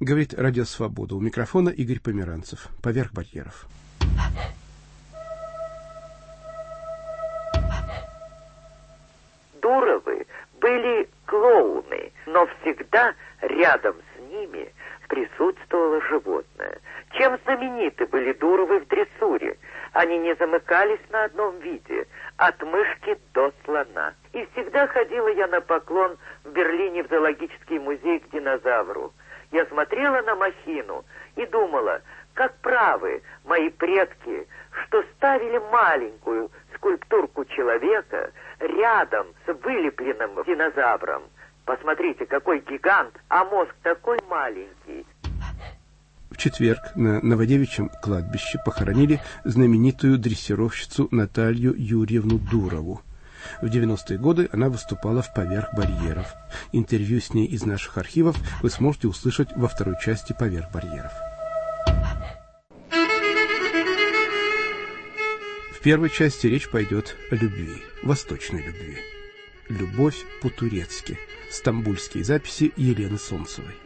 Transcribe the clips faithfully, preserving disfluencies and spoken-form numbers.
Говорит Радио Свобода. У микрофона Игорь Померанцев. Поверх барьеров. Дуровы были клоуны, но всегда рядом с ними присутствовало животное. Чем знамениты были Дуровы в дрессуре? Они не замыкались на одном виде, от мышки до слона. И всегда ходила я на поклон в Берлине в зоологический музей к динозавру. Я смотрела на махину и думала, как правы мои предки, что ставили маленькую скульптурку человека рядом с вылепленным динозавром. Посмотрите, какой гигант, а мозг такой маленький. В четверг на Новодевичьем кладбище похоронили знаменитую дрессировщицу Наталью Юрьевну Дурову. В девяностые годы она выступала в «Поверх барьеров». Интервью с ней из наших архивов вы сможете услышать во второй части «Поверх барьеров». В первой части речь пойдет о любви, восточной любви. «Любовь по-турецки». Стамбульские записи Елены Солнцевой.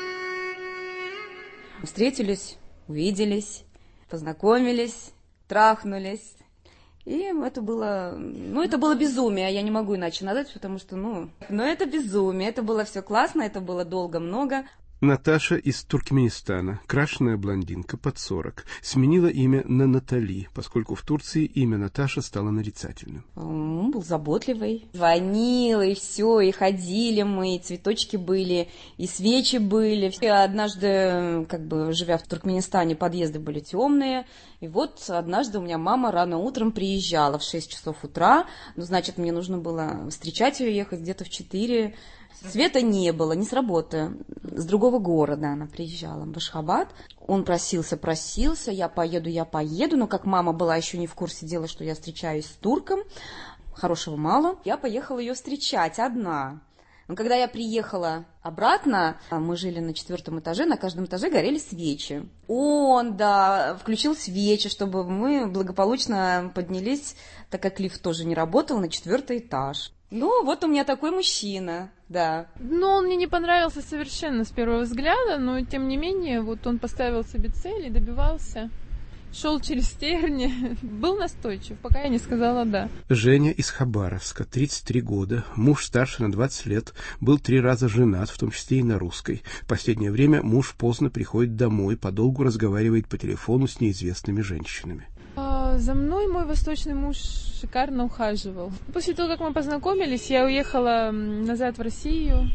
Встретились, увиделись, познакомились, трахнулись. И это было, ну, это было безумие, я не могу иначе назвать, потому что, ну, но это безумие, это было все классно, это было долго, много. Наташа из Туркменистана, крашеная блондинка, под сорок, сменила имя на Натали, поскольку в Турции имя Наташа стало нарицательным. Он был заботливый, звонил, и все, и ходили мы, и цветочки были, и свечи были. И однажды, как бы, живя в Туркменистане, подъезды были темные, и вот однажды у меня мама рано утром приезжала в шесть часов утра, ну, значит, мне нужно было встречать ее, ехать где-то в четыре. Света не было, не с работы. С другого города она приезжала, в Ашхабад. Он просился, просился, я поеду, я поеду. Но как мама была еще не в курсе дела, что я встречаюсь с турком, хорошего мало, я поехала ее встречать одна. Но когда я приехала обратно, мы жили на четвертом этаже, на каждом этаже горели свечи. Он, да, включил свечи, чтобы мы благополучно поднялись, так как лифт тоже не работал, на четвертый этаж. Ну, вот у меня такой мужчина, да. Ну, он мне не понравился совершенно с первого взгляда, но, тем не менее, вот он поставил себе цель и добивался. Шел через терни, был настойчив, пока я не сказала «да». Женя из Хабаровска, тридцать три года, муж старше на двадцать лет, был три раза женат, в том числе и на русской. В последнее время муж поздно приходит домой, подолгу разговаривает по телефону с неизвестными женщинами. За мной мой восточный муж шикарно ухаживал. После того, как мы познакомились, я уехала назад в Россию.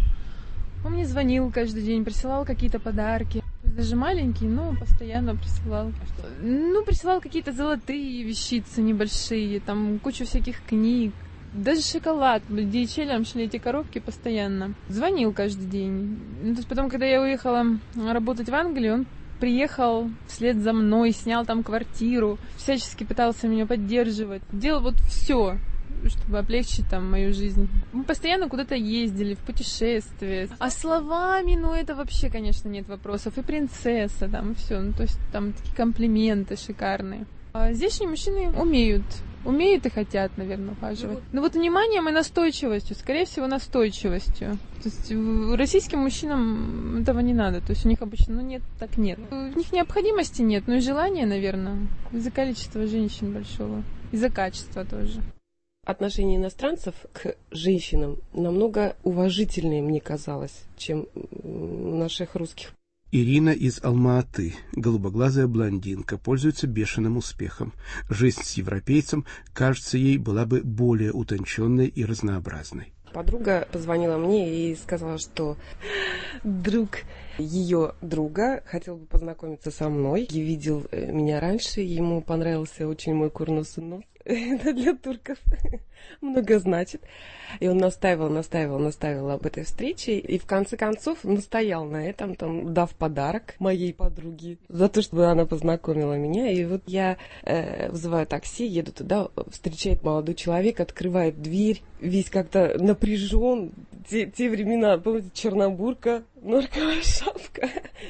Он мне звонил каждый день, присылал какие-то подарки. Даже маленькие, но постоянно присылал. Ну, присылал какие-то золотые вещицы небольшие, там кучу всяких книг. Даже шоколад. ди эйч эл шли эти коробки постоянно. Звонил каждый день. Ну, то есть потом, когда я уехала работать в Англию, он приехал вслед за мной, снял там квартиру, всячески пытался меня поддерживать. Делал вот все, чтобы облегчить там мою жизнь. Мы постоянно куда-то ездили, в путешествия. А словами, ну это вообще, конечно, нет вопросов. И принцесса там, и все. Ну, то есть там такие комплименты шикарные. А здешние мужчины умеют. Умеют и хотят, наверное, ухаживать. Но вот вниманием и настойчивостью, скорее всего, настойчивостью. То есть российским мужчинам этого не надо. То есть у них обычно, ну нет, так нет. У них необходимости нет, но и желания, наверное, из-за количества женщин большого, из-за качества тоже. Отношение иностранцев к женщинам намного уважительнее, мне казалось, чем наших русских. Ирина из Алма-Аты, голубоглазая блондинка, пользуется бешеным успехом. Жизнь с европейцем, кажется, ей была бы более утонченной и разнообразной. Подруга позвонила мне и сказала, что друг ее друга хотел бы познакомиться со мной. Я видел меня раньше, ему понравился очень мой курносый нос. Это для турков много значит. И он настаивал, настаивал, настаивал об этой встрече. И в конце концов настоял на этом, там, дав подарок моей подруге за то, чтобы она познакомила меня. И вот я э, вызываю такси, еду туда, встречает молодой человек, открывает дверь, весь как-то напряжен. Те, те времена, помните, чернобурка, норковая шапка,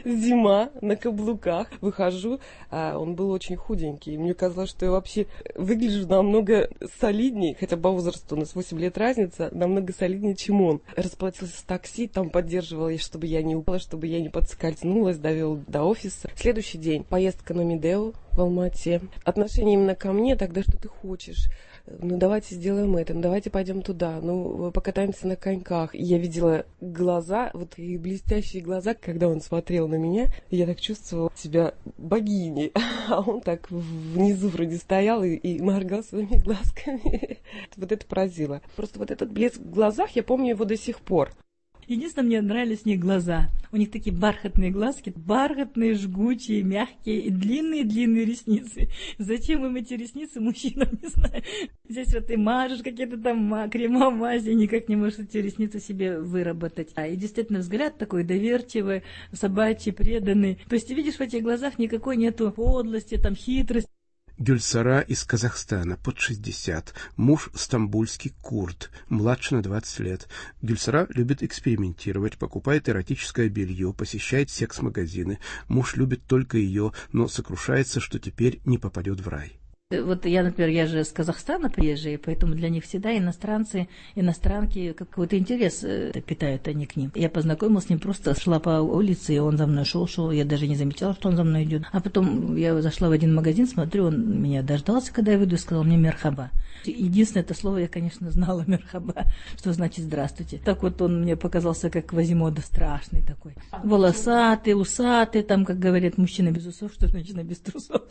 зима, на каблуках. Выхожу, а он был очень худенький. Мне казалось, что я вообще выгляжу намного солиднее, хотя по возрасту у нас восемь лет разница, намного солиднее, чем он. Расплатился с такси, там поддерживал, чтобы я не упала, чтобы я не подскользнулась, довел до офиса. Следующий день поездка на Медео в Алма-Ате. Отношение именно ко мне, тогда что ты хочешь? Ну, давайте сделаем это, ну, давайте пойдем туда, ну, покатаемся на коньках. И я видела глаза, вот и блестящие глаза, когда он смотрел на меня, и я так чувствовала себя богиней, а он так внизу вроде стоял и, и моргал своими глазками. Вот это поразило. Просто вот этот блеск в глазах, я помню его до сих пор. Единственное, мне нравились у них глаза. У них такие бархатные глазки, бархатные, жгучие, мягкие и длинные-длинные ресницы. Зачем им эти ресницы, мужчинам, не знаю. Здесь вот ты мажешь какие-то там крема, мази, никак не можешь эти ресницы себе выработать. А и действительно взгляд такой доверчивый, собачий, преданный. То есть ты видишь в этих глазах никакой нету подлости, там хитрости. Гюльсара из Казахстана, под шестьдесят, муж стамбульский курд, младше на двадцать лет. Гюльсара любит экспериментировать, покупает эротическое белье, посещает секс-магазины. Муж любит только ее, но сокрушается, что теперь не попадет в рай. Вот я, например, я же с Казахстана приезжая, поэтому для них всегда иностранцы, иностранки какой-то интерес питают они к ним. Я познакомилась с ним, просто шла по улице, и он за мной шел, шел, я даже не замечала, что он за мной идет. А потом я зашла в один магазин, смотрю, он меня дождался, когда я выйду, и сказал мне мерхаба. Единственное это слово я, конечно, знала, мерхаба, что значит здравствуйте. Так вот он мне показался как Квазимода, страшный такой. Волосатый, усатый, там, как говорят, мужчина без усов, что женщина без трусов.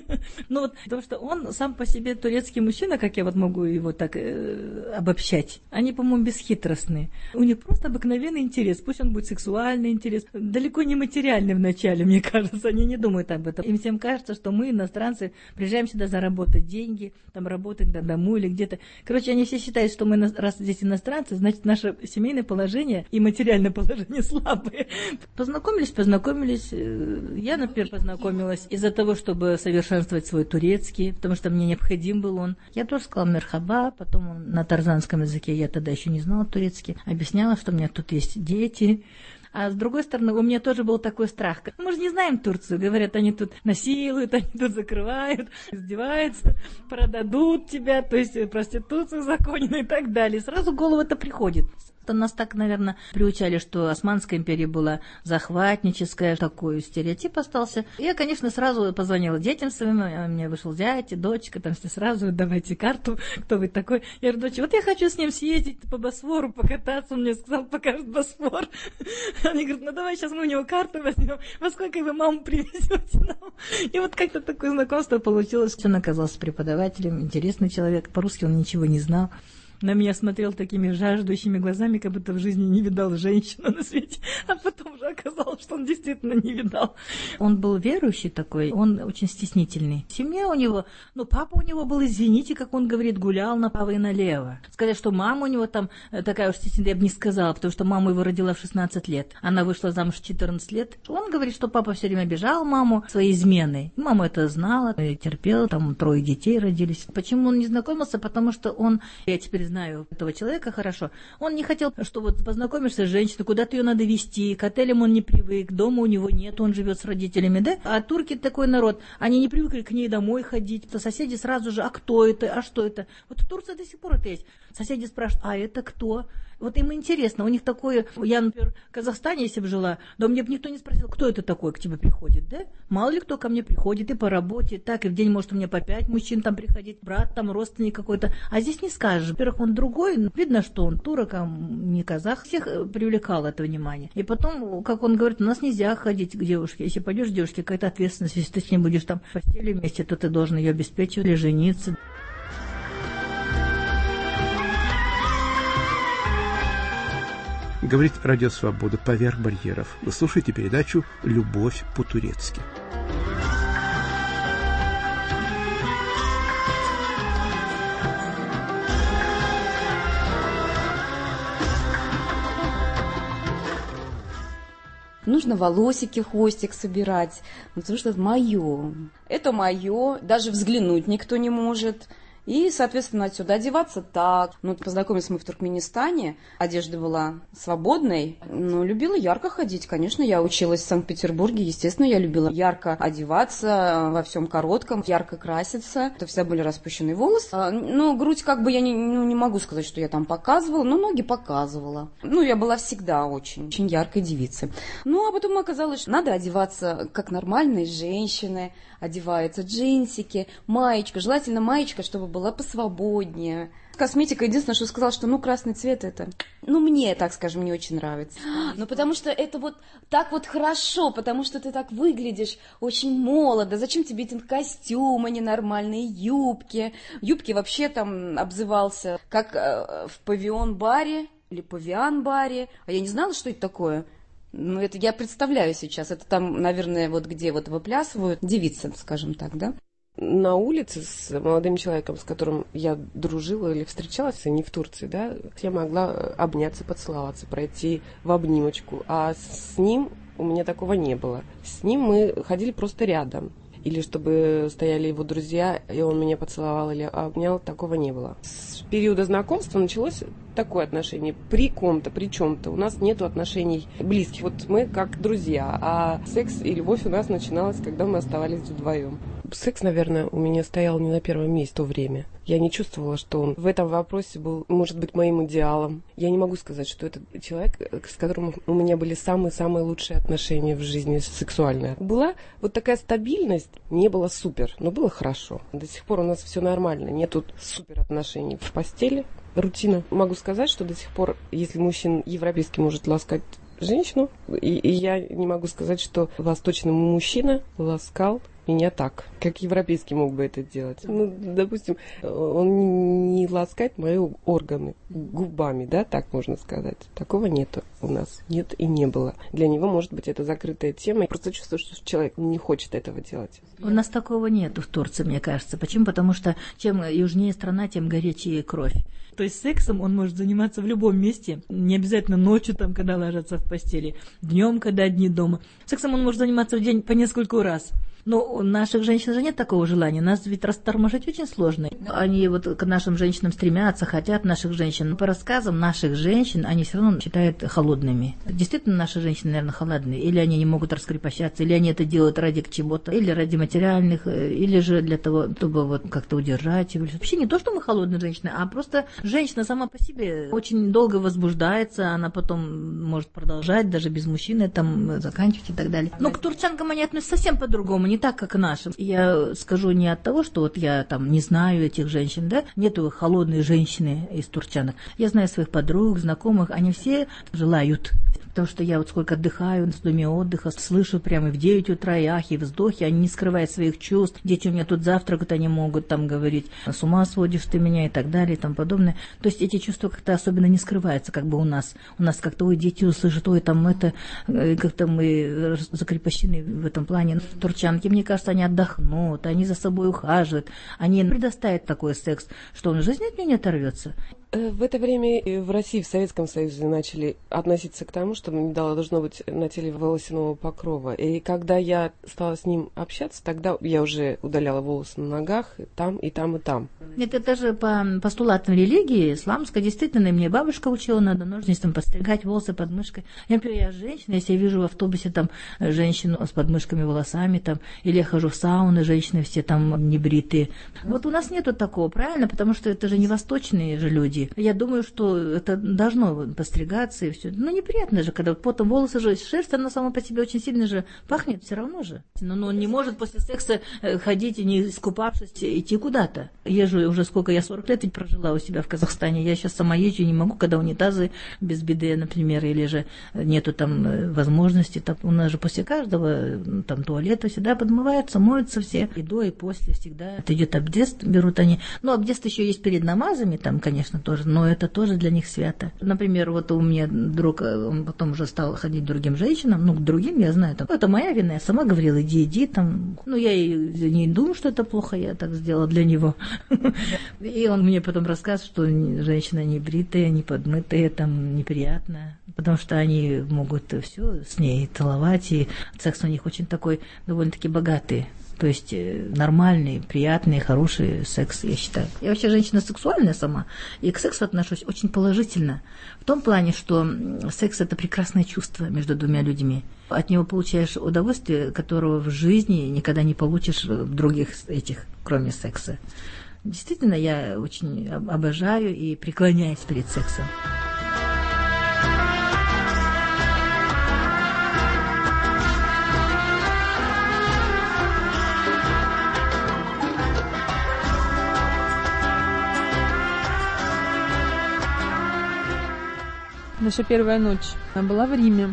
Ну вот, потому что он сам по себе турецкий мужчина, как я вот могу его так э, обобщать. Они, по-моему, бесхитростные. У них просто обыкновенный интерес. Пусть он будет сексуальный интерес, далеко не материальный вначале, мне кажется. Они не думают об этом. Им всем кажется, что мы, иностранцы, приезжаем сюда заработать деньги, там работать на дому или где-то. Короче, они все считают, что мы, раз здесь иностранцы, значит, наше семейное положение и материальное положение слабые. Познакомились, познакомились. Я, например, познакомилась из-за того, чтобы совершенствовать свой турецкий, потому что мне необходим был он. Я тоже сказала мерхаба, потом он на тарзанском языке, я тогда еще не знала турецкий, объясняла, что у меня тут есть дети. А с другой стороны, у меня тоже был такой страх. Мы же не знаем Турцию. Говорят, они тут насилуют, они тут закрывают, издеваются, продадут тебя, то есть проституцию законную и так далее. Сразу в голову это приходит. Нас так, наверное, приучали, что Османская империя была захватническая, такой стереотип остался. Я, конечно, сразу позвонила детям своим, у меня вышел зять, дочка, там все сразу, давайте карту, кто вы такой. Я говорю, дочь, вот я хочу с ним съездить по Босфору, покататься, он мне сказал, покажет Босфор. Они говорят, ну давай сейчас мы у него карту возьмем, во сколько вы маму привезете нам. И вот как-то такое знакомство получилось. Он оказался преподавателем, интересный человек, по-русски он ничего не знал. На меня смотрел такими жаждущими глазами, как будто в жизни не видал женщину на свете. А потом уже оказалось, что он действительно не видал. Он был верующий такой, он очень стеснительный. Семья у него, ну, папа у него был, извините, как он говорит, гулял направо и налево. Сказать, что мама у него там такая уж стеснительная, я бы не сказала, потому что мама его родила в шестнадцать лет. Она вышла замуж в четырнадцать лет. Он говорит, что папа все время обижал маму своей изменой. Мама это знала, терпела, там трое детей родились. Почему он не знакомился? Потому что он, я теперь знаю этого человека хорошо, он не хотел, что вот познакомишься с женщиной, куда-то ее надо везти, к отелям он не привык, дома у него нет, он живет с родителями, да? А турки такой народ, они не привыкли к ней домой ходить, то соседи сразу же, а кто это, а что это? Вот в Турции до сих пор это есть. Соседи спрашивают, а это кто? Вот им интересно, у них такое, я, например, в Казахстане, если бы жила, да мне бы никто не спросил, кто это такой к тебе приходит, да? Мало ли кто ко мне приходит, и по работе, и так, и в день может у меня по пять мужчин там приходить, брат там, родственник какой-то, а здесь не скажешь. Во-первых, он другой, видно, что он турок, а не казах, всех привлекало это внимание. И потом, как он говорит, у нас нельзя ходить к девушке, если пойдешь к девушке, какая-то ответственность, если ты с ней будешь там в постели вместе, то ты должен ее обеспечивать или жениться. Говорит Радио Свобода «Поверх барьеров». Вы слушаете передачу «Любовь по-турецки». Нужно волосики, хвостик собирать, потому что это мое. Это мое, даже взглянуть никто не может. И, соответственно, отсюда одеваться так. Ну, познакомились мы в Туркменистане, одежда была свободной, но любила ярко ходить. Конечно, я училась в Санкт-Петербурге, естественно, я любила ярко одеваться, во всем коротком, ярко краситься. Это всегда были распущенные волосы. Ну, грудь как бы я не, ну, не могу сказать, что я там показывала, но ноги показывала. Ну, я была всегда очень, очень яркой девицей. Ну, а потом оказалось, что надо одеваться как нормальные женщины, одеваются джинсики, маечка, желательно маечка, чтобы была посвободнее. Косметика, единственное, что сказала, что ну красный цвет это, ну мне, так скажем, не очень нравится. Ну потому что это вот так вот хорошо, потому что ты так выглядишь очень молодо. Зачем тебе этот костюм, а не нормальные юбки? Юбки вообще там обзывался как э, в павион-баре или павиан-баре. А я не знала, что это такое. Ну это я представляю сейчас. Это там, наверное, вот где вот выплясывают девицы, скажем так, да? На улице с молодым человеком, с которым я дружила или встречалась, не в Турции, да, я могла обняться, поцеловаться, пройти в обнимочку. А с ним у меня такого не было. С ним мы ходили просто рядом. Или чтобы стояли его друзья, и он меня поцеловал или обнял, такого не было. С периода знакомства началось такое отношение. При ком-то, при чем-то. У нас нету отношений близких. Вот мы как друзья. А секс и любовь у нас начиналась, когда мы оставались вдвоем. Секс, наверное, у меня стоял не на первом месте в то время. Я не чувствовала, что он в этом вопросе был, может быть, моим идеалом. Я не могу сказать, что это человек, с которым у меня были самые-самые лучшие отношения в жизни сексуальные. Была вот такая стабильность, не было супер, но было хорошо. До сих пор у нас все нормально, нету супер отношений в постели, рутина. Могу сказать, что до сих пор, если мужчина европейский может ласкать женщину, и, и я не могу сказать, что восточный мужчина ласкал меня так, как европейский мог бы это делать. Ну, допустим, он не ласкает мои органы губами, да, так можно сказать. Такого нету у нас. Нет и не было. Для него, может быть, это закрытая тема. Я просто чувствую, что человек не хочет этого делать. У нас такого нету в Турции, мне кажется. Почему? Потому что чем южнее страна, тем горячее кровь. То есть сексом он может заниматься в любом месте, не обязательно ночью, там, когда ложатся в постели, днем, когда одни дома. Сексом он может заниматься в день по нескольку раз. Но у наших женщин же нет такого желания. Нас ведь растормошить очень сложно. Они вот к нашим женщинам стремятся, хотят наших женщин. Но по рассказам наших женщин они все равно считают холодными. Действительно, наши женщины, наверное, холодные. Или они не могут раскрепощаться, или они это делают ради чего-то, или ради материальных, или же для того, чтобы вот как-то удержать. Вообще не то, что мы холодные женщины, а просто женщина сама по себе очень долго возбуждается, она потом может продолжать, даже без мужчины, там, заканчивать и так далее. Но к турчанкам они относятся совсем по-другому, не так, как к нашим. Я скажу не от того, что вот я там не знаю этих женщин, да, нету холодной женщины из турчанок. Я знаю своих подруг, знакомых, они все желают. Потому что я вот сколько отдыхаю в доме отдыха, слышу прямо в девять утра и ахи, и вздохи, они не скрывают своих чувств. Дети у меня тут завтракают, они могут там говорить, с ума сводишь ты меня и так далее и тому подобное. То есть эти чувства как-то особенно не скрываются, как бы у нас. У нас как-то, ой, дети услышат, ой, там это, как-то мы закрепощены в этом плане. Турчанки, мне кажется, они отдохнут, они за собой ухаживают, они предоставят такой секс, что он в жизни от меня не оторвется. В это время в России, в Советском Союзе начали относиться к тому, что не должно быть на теле волосяного покрова. И когда я стала с ним общаться, тогда я уже удаляла волосы на ногах, и там, и там, и там. Это даже по постулатам религии исламской, действительно, мне бабушка учила, надо ножницами подстригать волосы под мышкой. Я, например, я женщина, если я вижу в автобусе там женщину с подмышками, волосами, там, или я хожу в сауны, женщины все там небритые. Вот у нас нету такого, правильно? Потому что это же не восточные же люди. Я думаю, что это должно постригаться и все. Ну, неприятно же, когда потом волосы же, шерсть, она сама по себе очень сильно же пахнет все равно же. Но, но он не может после секса ходить и не искупавшись, идти куда-то. Езжу уже сколько, я сорок лет ведь прожила у себя в Казахстане. Я сейчас сама езжу, не могу, когда унитазы без биде, например, или же нету там возможности. Там, у нас же после каждого там туалета всегда подмываются, моются все. И до, и после всегда. Это идет абдест, берут они. Ну, абдест еще есть перед намазами, там, конечно, тоже, но это тоже для них свято. Например, вот у меня друг, он потом уже стал ходить к другим женщинам, ну, к другим, я знаю, там, это моя вина, я сама говорила, иди, иди, там, ну, я и не думаю, что это плохо, я так сделала для него. И он мне потом рассказывает, что женщина не бритая, не подмытая, там, неприятно, потому что они могут все с ней целовать, и секс у них очень такой, довольно-таки богатый. То есть нормальный, приятный, хороший секс, я считаю. Я вообще женщина сексуальная сама, и к сексу отношусь очень положительно. В том плане, что секс – это прекрасное чувство между двумя людьми. От него получаешь удовольствие, которого в жизни никогда не получишь в других этих, кроме секса. Действительно, я очень обожаю и преклоняюсь перед сексом. Наша первая ночь, она была в Риме.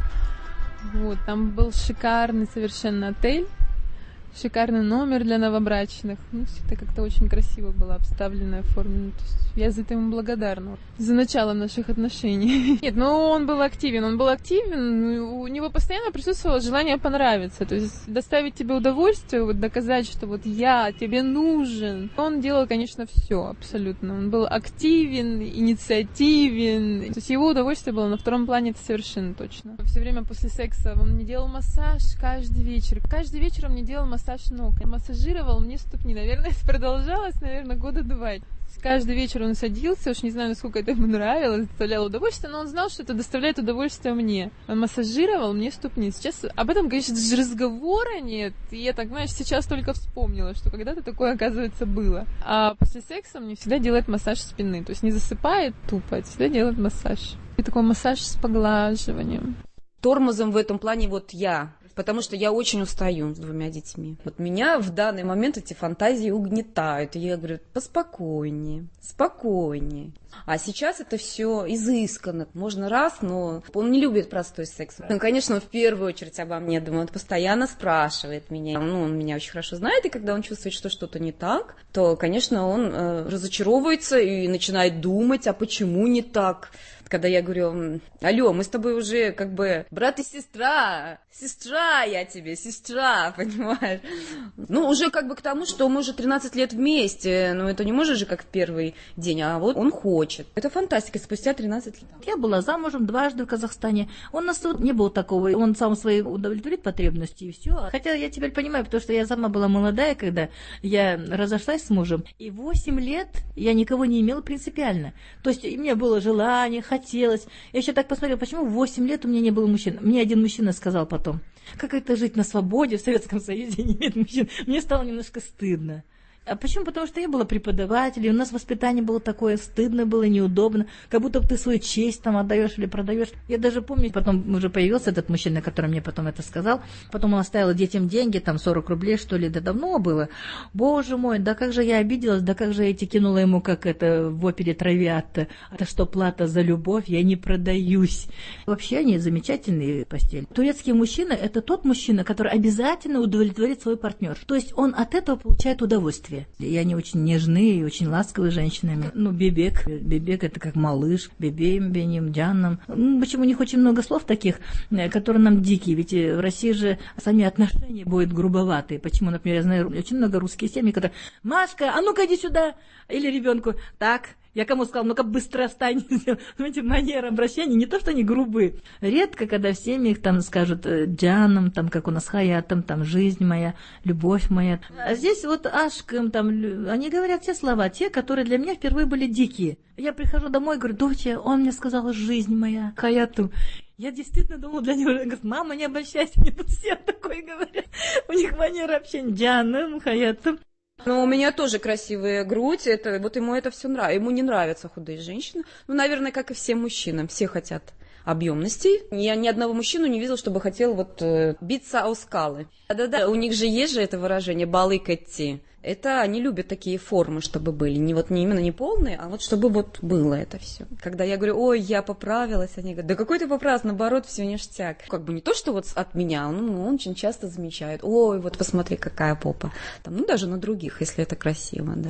Вот, там был шикарный совершенно отель, шикарный номер для новобрачных. Ну, все это как-то очень красиво было обставлено, оформлено. То есть я за это ему благодарна. За начало наших отношений. Нет, ну он был активен, он был активен, у него постоянно присутствовало желание понравиться. То есть доставить тебе удовольствие, вот доказать, что вот я тебе нужен. Он делал, конечно, все абсолютно. Он был активен, инициативен. То есть его удовольствие было на втором плане, это совершенно точно. Все время после секса он мне делал массаж каждый вечер. Каждый вечер он мне делал массаж ног. Массажировал мне ступни. Наверное, это продолжалось, наверное, года два. Каждый вечер он садился, уж не знаю, насколько это ему нравилось, доставляло удовольствие, но он знал, что это доставляет удовольствие мне. Он массажировал мне ступни. Сейчас об этом, конечно, даже разговора нет. И я так, знаешь, сейчас только вспомнила, что когда-то такое, оказывается, было. А после секса мне всегда делает массаж спины. То есть не засыпает тупо, а всегда делает массаж. И такой массаж с поглаживанием. Тормозом в этом плане вот я. Потому что я очень устаю с двумя детьми. Вот меня в данный момент эти фантазии угнетают. И я говорю, поспокойнее, спокойнее. А сейчас это все изысканно. Можно раз, но он не любит простой секс. Ну, конечно, он в первую очередь обо мне думает, он постоянно спрашивает меня. Ну, он меня очень хорошо знает, и когда он чувствует, что что-то не так, то, конечно, он э, разочаровывается и начинает думать, а почему не так? Когда я говорю, алло, мы с тобой уже как бы брат и сестра, сестра я тебе, сестра, понимаешь? Ну, уже как бы к тому, что мы уже тринадцать лет вместе, но это не может же как в первый день, а вот он хочет. Это фантастика, спустя тринадцать лет. Я была замужем дважды в Казахстане, у нас тут не было такого, он сам свои удовлетворит потребности и все. Хотя я теперь понимаю, потому что я сама была молодая, когда я разошлась с мужем, и восемь лет я никого не имела принципиально. То есть у меня было желание, хотелось. Я еще так посмотрела, почему в восемь лет у меня не было мужчин. Мне один мужчина сказал потом, как это жить на свободе в Советском Союзе, не иметь мужчин. Мне стало немножко стыдно. А почему? Потому что я была преподавателем, у нас воспитание было такое, стыдно было, неудобно, как будто ты свою честь там отдаешь или продаешь. Я даже помню, потом уже появился этот мужчина, который мне потом это сказал, потом он оставил детям деньги, там сорок рублей, что ли, да давно было. Боже мой, да как же я обиделась, да как же я эти кинула ему, как это в опере Травиатта. Это что, плата за любовь? Я не продаюсь. Вообще они замечательные постели. Турецкий мужчина – это тот мужчина, который обязательно удовлетворит свой партнер. То есть он от этого получает удовольствие. И они очень нежные и очень ласковые женщинами. Ну, бебек. Бебек – это как малыш. Бебеем, бенем, джанном. Ну, почему у них очень много слов таких, которые нам дикие? Ведь в России же сами отношения будут грубоватые. Почему, например, я знаю очень много русских семей, которые «Машка, а ну-ка иди сюда!» Или ребенку «Так». Я кому сказала, ну-ка быстро встань. Эти манеры обращения не то, что они грубые. Редко, когда в семьях там скажут джаном, там, как у нас хаятом, там, жизнь моя, любовь моя. А здесь вот ашком, там, они говорят те слова, те, которые для меня впервые были дикие. Я прихожу домой и говорю, доча, он мне сказал, жизнь моя, хаятом. Я действительно думала для него, он говорит, мама, не обольщайся, мне тут все такое говорят. У них манера общения джаном, хаятом. Ну, у меня тоже красивая грудь, это, вот ему это все нравится. Ему не нравятся худые женщины. Ну, наверное, как и всем мужчинам. Все хотят объемностей. Я ни одного мужчину не видела, чтобы хотел вот э, биться о скалы. Да-да-да, у них же есть же это выражение «балыкати». Это они любят такие формы, чтобы были. Не вот не именно не полные, а вот чтобы вот было это все. Когда я говорю, ой, я поправилась, они говорят, да какой ты поправилась, наоборот, все ништяк. Как бы не то, что вот от меня, ну, он очень часто замечает, ой, вот посмотри, какая попа. Там, ну, даже на других, если это красиво, да.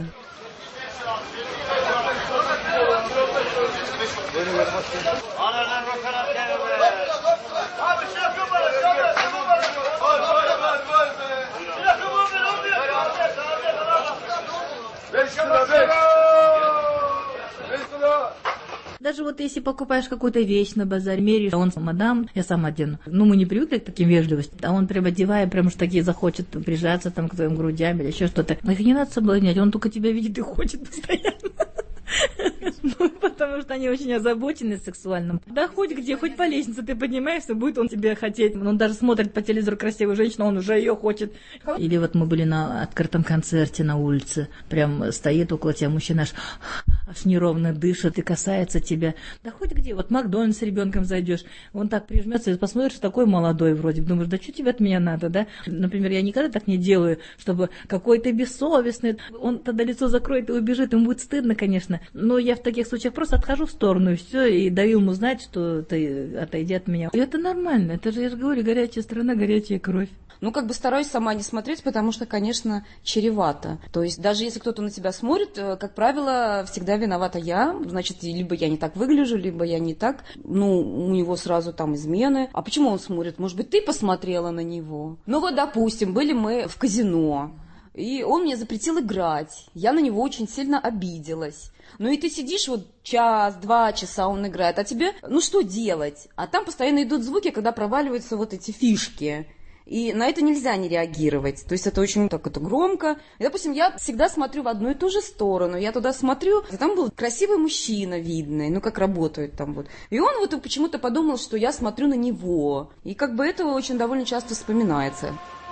Даже вот если покупаешь какую-то вещь на базаре, меряешь, а он, мадам, я сам одену. Ну, мы не привыкли к таким вежливости, а он прям одевая, прям уж такие захочет прижаться там к твоим грудям или еще что-то. Их не надо соблазнять, он только тебя видит и хочет постоянно. Ну, потому что они очень озабочены сексуальным. Да хоть где, хоть по лестнице ты поднимаешься, будет он тебе хотеть. Он даже смотрит по телевизору красивую женщину, он уже ее хочет. Или вот мы были на открытом концерте на улице. Прям стоит около тебя мужчина, аж, аж неровно дышит и касается тебя. Да хоть где, вот в Макдональдс с ребенком зайдешь, он так прижмется и посмотришь, такой молодой вроде. Думаешь, да что тебе от меня надо, да? Например, я никогда так не делаю, чтобы какой-то бессовестный, он тогда лицо закроет и убежит, ему будет стыдно, конечно. Но я в таких случаях просто отхожу в сторону и все, и даю ему знать, что ты отойди от меня. И это нормально, это же, я же говорю, горячая страна, горячая кровь. Ну, как бы стараюсь сама не смотреть, потому что, конечно, чревато. То есть даже если кто-то на тебя смотрит, как правило, всегда виновата я. Значит, либо я не так выгляжу, либо я не так. Ну, у него сразу там измены. А почему он смотрит? Может быть, ты посмотрела на него? Ну вот, допустим, были мы в казино, и он мне запретил играть. Я на него очень сильно обиделась. Ну и ты сидишь вот час, два часа он играет, а тебе, ну что делать? А там постоянно идут звуки, когда проваливаются вот эти фишки. И на это нельзя не реагировать. То есть это очень так это громко. И, допустим, я всегда смотрю в одну и ту же сторону. Я туда смотрю, и там был красивый мужчина видный, ну как работает там вот. И он вот почему-то подумал, что я смотрю на него. И как бы это очень довольно часто вспоминается.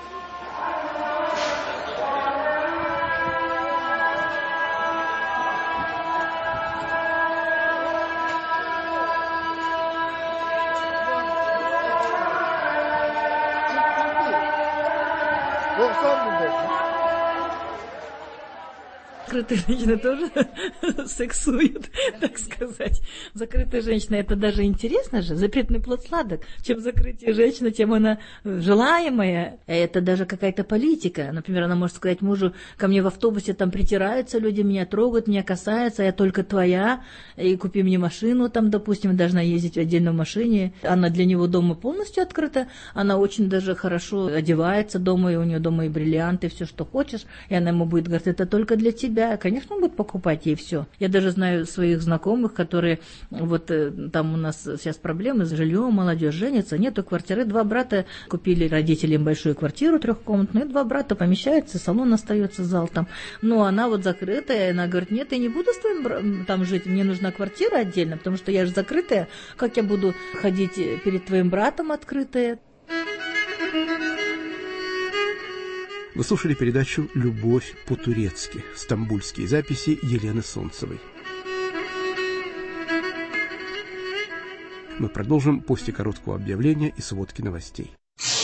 Закрытые женщины тоже сексуют, так сказать. Закрытая женщина, это даже интересно же. Запретный плод сладок. Чем закрытие женщины, тем она желаемая. Это даже какая-то политика. Например, она может сказать мужу, ко мне в автобусе там притираются люди, меня трогают, меня касаются, я только твоя, и купи мне машину, там, допустим, должна ездить в отдельной машине. Она для него дома полностью открыта, она очень даже хорошо одевается дома, и у нее дома и бриллианты, и все, что хочешь, и она ему будет говорить, это только для тебя. Конечно, он будет покупать ей все. Я даже знаю своих знакомых, которые, вот там у нас сейчас проблемы с жильем, молодежь женится, нету квартиры, два брата купили родителям большую квартиру трехкомнатную, два брата помещаются, салон остается, зал там. Но она вот закрытая, она говорит, нет, я не буду с твоим там жить, мне нужна квартира отдельно, потому что я же закрытая, как я буду ходить перед твоим братом открытая? Вы слушали передачу «Любовь по-турецки», стамбульские записи Елены Солнцевой. Мы продолжим после короткого объявления и сводки новостей.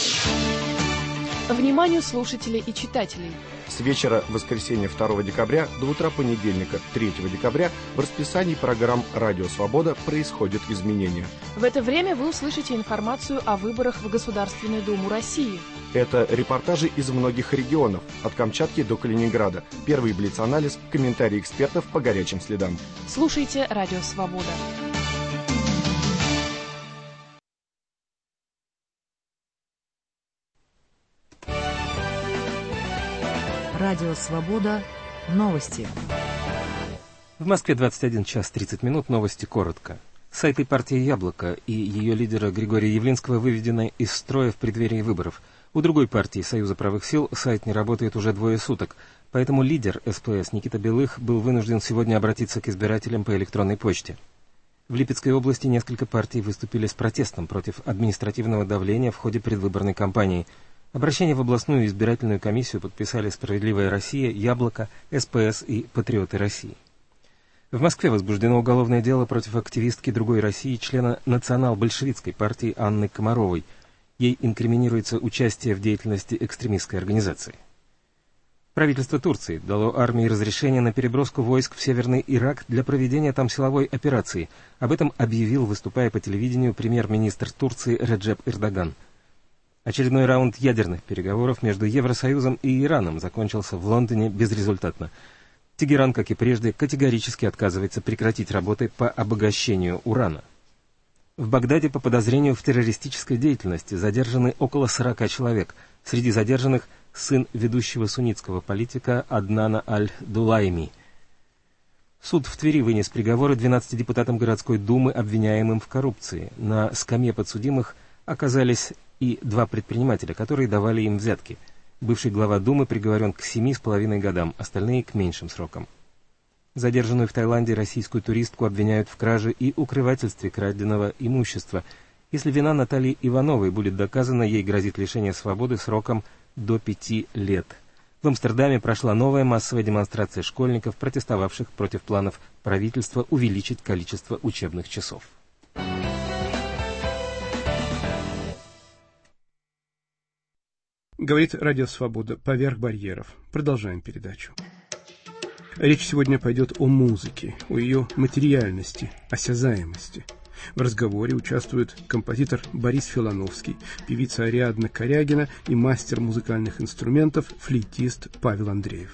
Вниманию слушателей и читателей. С вечера воскресенья второго декабря до утра понедельника третьего декабря в расписании программ «Радио Свобода» происходят изменения. В это время вы услышите информацию о выборах в Государственную Думу России. Это репортажи из многих регионов, от Камчатки до Калининграда. Первый блиц-анализ, комментарии экспертов по горячим следам. Слушайте «Радио Свобода». Радио «Свобода». Новости. В Москве двадцать один час тридцать минут. Новости коротко. Сайты партии «Яблоко» и ее лидера Григория Явлинского выведены из строя в преддверии выборов. У другой партии «Союза правых сил» сайт не работает уже двое суток, поэтому лидер СПС Никита Белых был вынужден сегодня обратиться к избирателям по электронной почте. В Липецкой области несколько партий выступили с протестом против административного давления в ходе предвыборной кампании. Обращение в областную избирательную комиссию подписали «Справедливая Россия», «Яблоко», СПС и «Патриоты России». В Москве возбуждено уголовное дело против активистки «Другой России», члена национал-большевистской партии Анны Комаровой. Ей инкриминируется участие в деятельности экстремистской организации. Правительство Турции дало армии разрешение на переброску войск в Северный Ирак для проведения там силовой операции. Об этом объявил, выступая по телевидению, премьер-министр Турции Реджеп Эрдоган. Очередной раунд ядерных переговоров между Евросоюзом и Ираном закончился в Лондоне безрезультатно. Тегеран, как и прежде, категорически отказывается прекратить работы по обогащению урана. В Багдаде по подозрению в террористической деятельности задержаны около сорока человек. Среди задержанных сын ведущего суннитского политика Аднана Аль-Дулайми. Суд в Твери вынес приговоры двенадцати депутатам городской думы, обвиняемым в коррупции. На скамье подсудимых оказались и два предпринимателя, которые давали им взятки. Бывший глава думы приговорен к семи с половиной годам, остальные к меньшим срокам. Задержанную в Таиланде российскую туристку обвиняют в краже и укрывательстве краденого имущества. Если вина Натальи Ивановой будет доказана, ей грозит лишение свободы сроком до пяти лет. В Амстердаме прошла новая массовая демонстрация школьников, протестовавших против планов правительства увеличить количество учебных часов. Говорит Радио Свобода «Поверх барьеров». Продолжаем передачу. Речь сегодня пойдет о музыке, о ее материальности, осязаемости. В разговоре участвуют композитор Борис Филоновский, певица Ариадна Корягина и мастер музыкальных инструментов, флейтист Павел Андреев.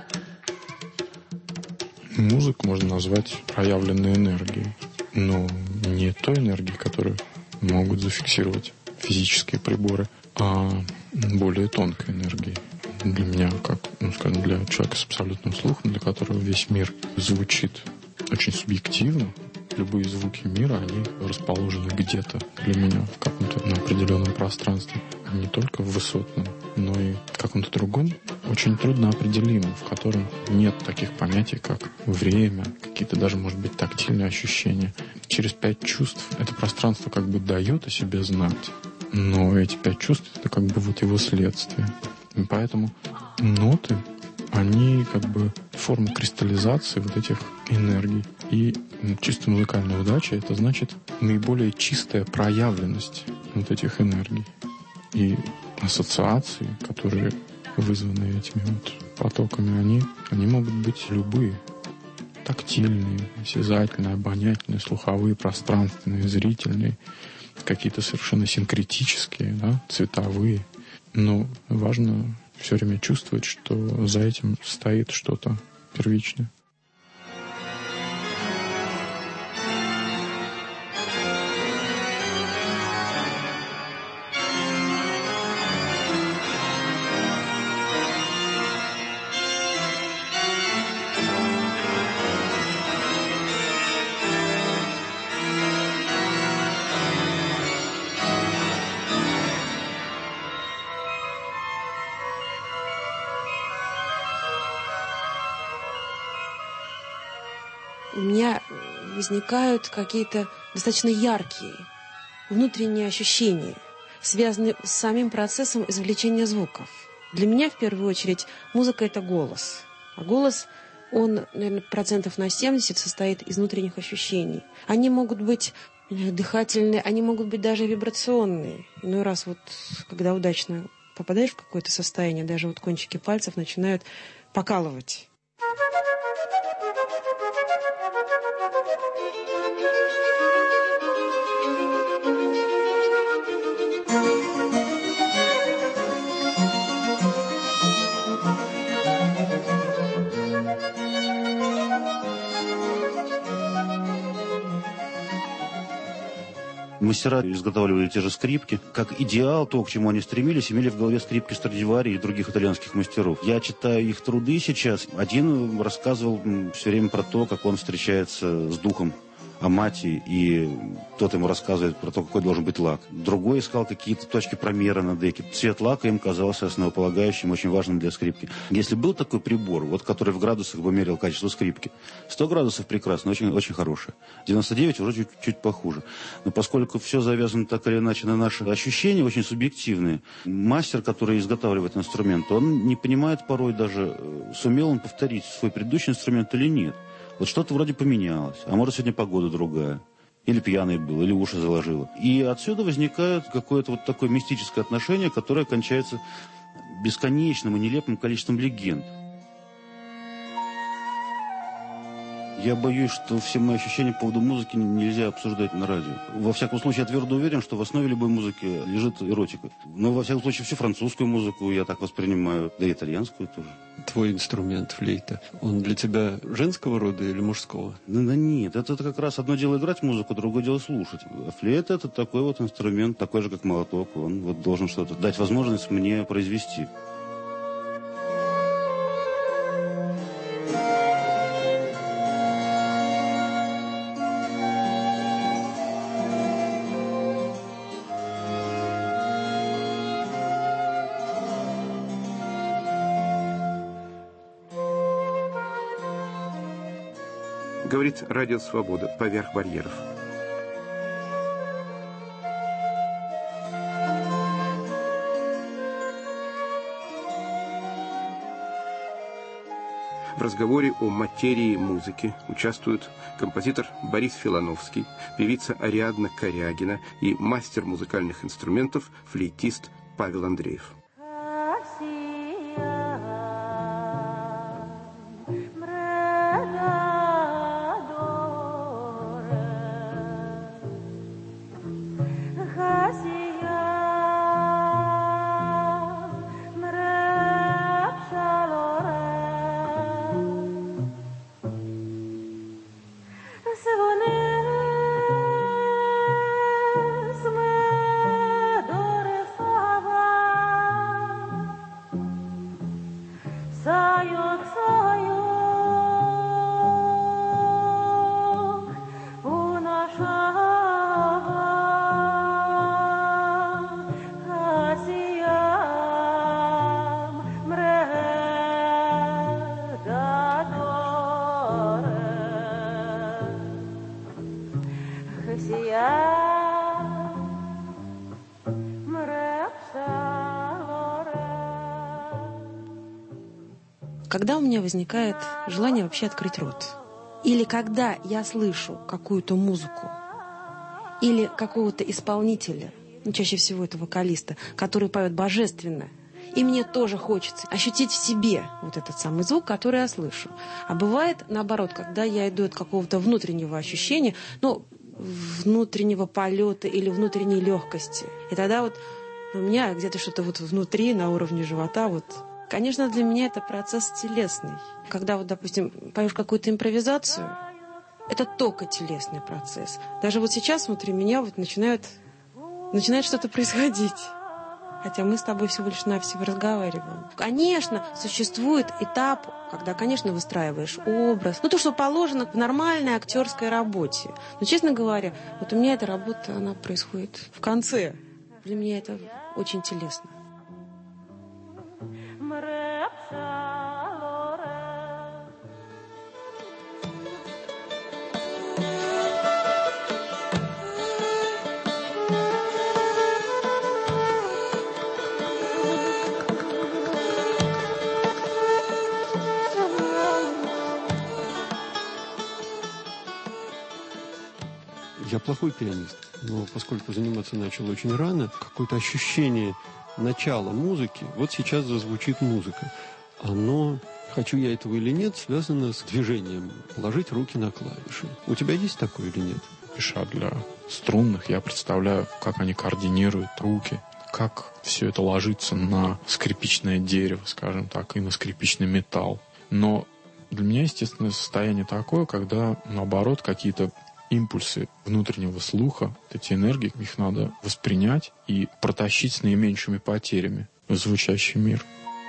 Музыку можно назвать проявленной энергией, но не той энергией, которую могут зафиксировать физические приборы, а более тонкой энергией. Для меня, как, ну, скажем, для человека с абсолютным слухом, для которого весь мир звучит очень субъективно, любые звуки мира, они расположены где-то для меня в каком-то на определенном пространстве, не только в высотном, но и в каком-то другом, очень трудно определимом, в котором нет таких понятий, как время, какие-то даже, может быть, тактильные ощущения. Через пять чувств это пространство как бы дает о себе знать, но эти пять чувств — это как бы вот его следствие. И поэтому ноты, они как бы форма кристаллизации вот этих энергий. И чисто музыкальная удача — это значит наиболее чистая проявленность вот этих энергий. И ассоциации, которые вызваны этими вот потоками, они, они могут быть любые. Тактильные, осязательные, обонятельные, слуховые, пространственные, зрительные, какие-то совершенно синкретические, да, цветовые. Но важно все время чувствовать, что за этим стоит что-то первичное. У меня возникают какие-то достаточно яркие внутренние ощущения, связанные с самим процессом извлечения звуков. Для меня, в первую очередь, музыка — это голос. А голос, он, наверное, процентов на семьдесят состоит из внутренних ощущений. Они могут быть дыхательные, они могут быть даже вибрационные. Иной раз, вот, когда удачно попадаешь в какое-то состояние, даже вот кончики пальцев начинают покалывать. Мастера изготавливали те же скрипки. Как идеал, то, к чему они стремились, имели в голове скрипки Страдивари и других итальянских мастеров. Я читаю их труды сейчас. Один рассказывал все время про то, как он встречается с духом Амати, и тот ему рассказывает про то, какой должен быть лак. Другой искал какие-то точки промера на деке. Цвет лака им казался основополагающим, очень важным для скрипки. Если был такой прибор, вот, который в градусах бы мерил качество скрипки, сто градусов прекрасно, очень, очень хорошее. девяносто девять уже чуть, чуть похуже. Но поскольку все завязано так или иначе на наши ощущения, очень субъективные, мастер, который изготавливает инструмент, он не понимает порой даже, сумел он повторить свой предыдущий инструмент или нет. Вот что-то вроде поменялось, а может сегодня погода другая, или пьяный был, или уши заложило. И отсюда возникает какое-то вот такое мистическое отношение, которое кончается бесконечным и нелепым количеством легенд. Я боюсь, что все мои ощущения по поводу музыки нельзя обсуждать на радио. Во всяком случае, я твердо уверен, что в основе любой музыки лежит эротика. Но, во всяком случае, всю французскую музыку я так воспринимаю, да и итальянскую тоже. Твой инструмент, флейта, он для тебя женского рода или мужского? Да, да нет, это, это как раз одно дело играть музыку, другое дело слушать. А флейта — это такой вот инструмент, такой же, как молоток. Он вот должен что-то дать возможность мне произвести. Говорит Радио Свобода поверх барьеров. В разговоре о материи музыки участвуют композитор Борис Филоновский, певица Ариадна Корягина и мастер музыкальных инструментов, флейтист Павел Андреев. Когда у меня возникает желание вообще открыть рот, или когда я слышу какую-то музыку, или какого-то исполнителя, ну, чаще всего это вокалиста, который поет божественно, и мне тоже хочется ощутить в себе вот этот самый звук, который я слышу. А бывает наоборот, когда я иду от какого-то внутреннего ощущения, ну, внутреннего полета или внутренней легкости. И тогда вот у меня где-то что-то вот внутри, на уровне живота, вот. Конечно, для меня это процесс телесный. Когда вот, допустим, поешь какую-то импровизацию, это только телесный процесс. Даже вот сейчас внутри меня вот начинает, начинает что-то происходить. Хотя мы с тобой всего лишь навсего разговариваем. Конечно, существует этап, когда, конечно, выстраиваешь образ. Ну, то, что положено в нормальной актерской работе. Но, честно говоря, вот у меня эта работа, она происходит в конце. Для меня это очень телесно. Я плохой пианист, но поскольку заниматься начал очень рано, какое-то ощущение начала музыки, вот сейчас зазвучит музыка, оно, хочу я этого или нет, связано с движением, положить руки на клавиши. У тебя есть такое или нет? Пиша для струнных, я представляю, как они координируют руки, как все это ложится на скрипичное дерево, скажем так, и на скрипичный металл. Но для меня естественное состояние такое, когда, наоборот, какие-то импульсы внутреннего слуха, эти энергии, их надо воспринять и протащить с наименьшими потерями в звучащий мир.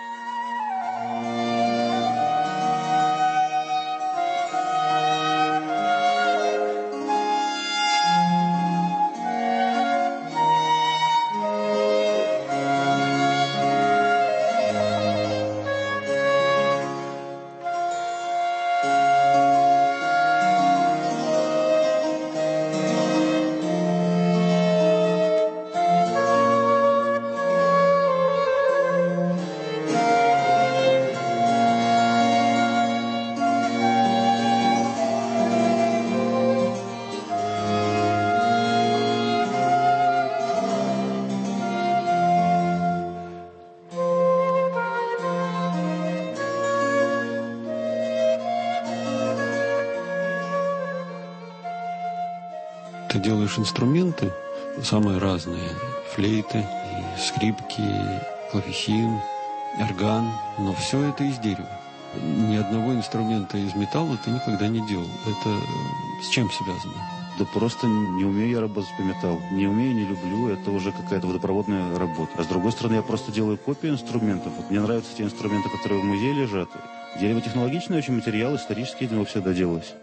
Ты делаешь инструменты самые разные. Флейты, и скрипки, и клавесин, орган. Но все это из дерева. Ни одного инструмента из металла ты никогда не делал. Это с чем связано? Да просто не умею я работать по металлу. Не умею, не люблю. Это уже какая-то водопроводная работа. А с другой стороны, я просто делаю копии инструментов. Вот мне нравятся те инструменты, которые в музее лежат. Дерево технологичный очень материал, исторически из него всегда делалось.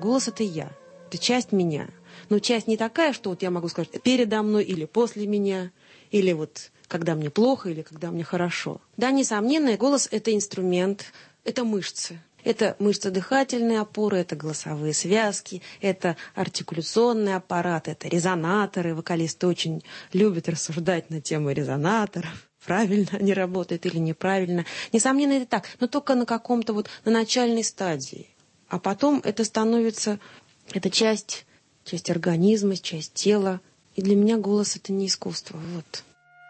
Голос — это я, это часть меня. Но часть не такая, что вот я могу сказать передо мной или после меня, или вот когда мне плохо, или когда мне хорошо. Да, несомненно, голос — это инструмент, это мышцы. Это мышцы дыхательной опоры, это голосовые связки, это артикуляционный аппарат, это резонаторы. Вокалисты очень любят рассуждать на тему резонаторов. Правильно они работают или неправильно. Несомненно, это так, но только на каком-то вот, на начальной стадии. А потом это становится, это часть, часть организма, часть тела. И для меня голос — это не искусство. Вот.